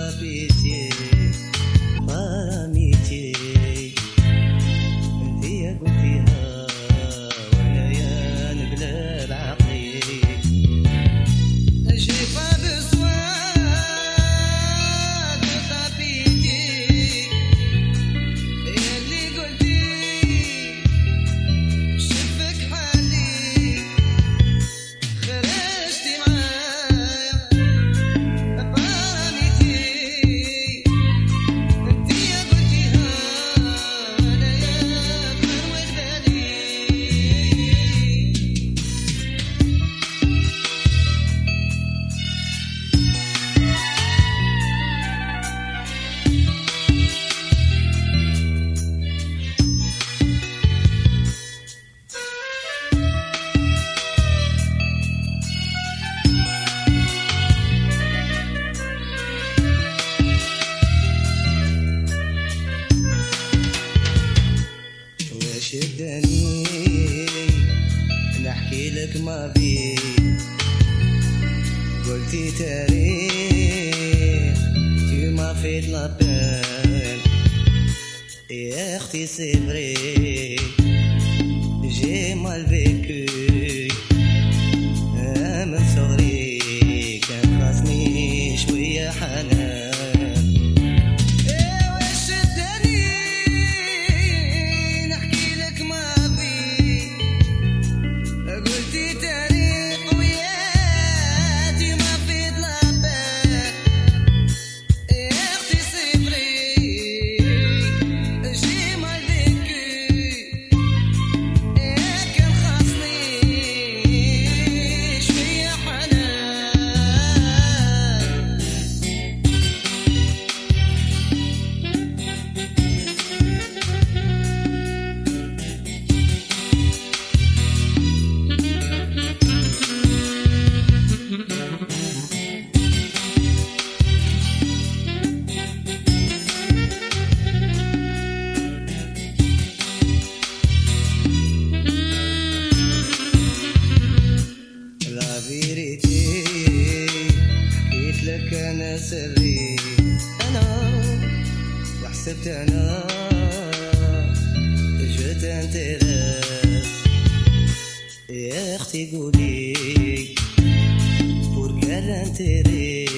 pitié, par amitié. انت يا قلتيها وانا يا نقلب عقلي. J'ai pas besoin de ta pitié. Et اللي قلتي شفك حالي خرجتي معايا باميتي. انت يا قلتيها وانا يا فروة بالي. شدني نحكي لك ما في قلتي تاريخ tu m'as fait de la peine et اختي c'est vrai j'ai mal vécu من صغري كان خاصني شوية حنان. حكيت لك انا سري انا وحسبت انا جيت انترس يا اختي قولي pour quel intérêt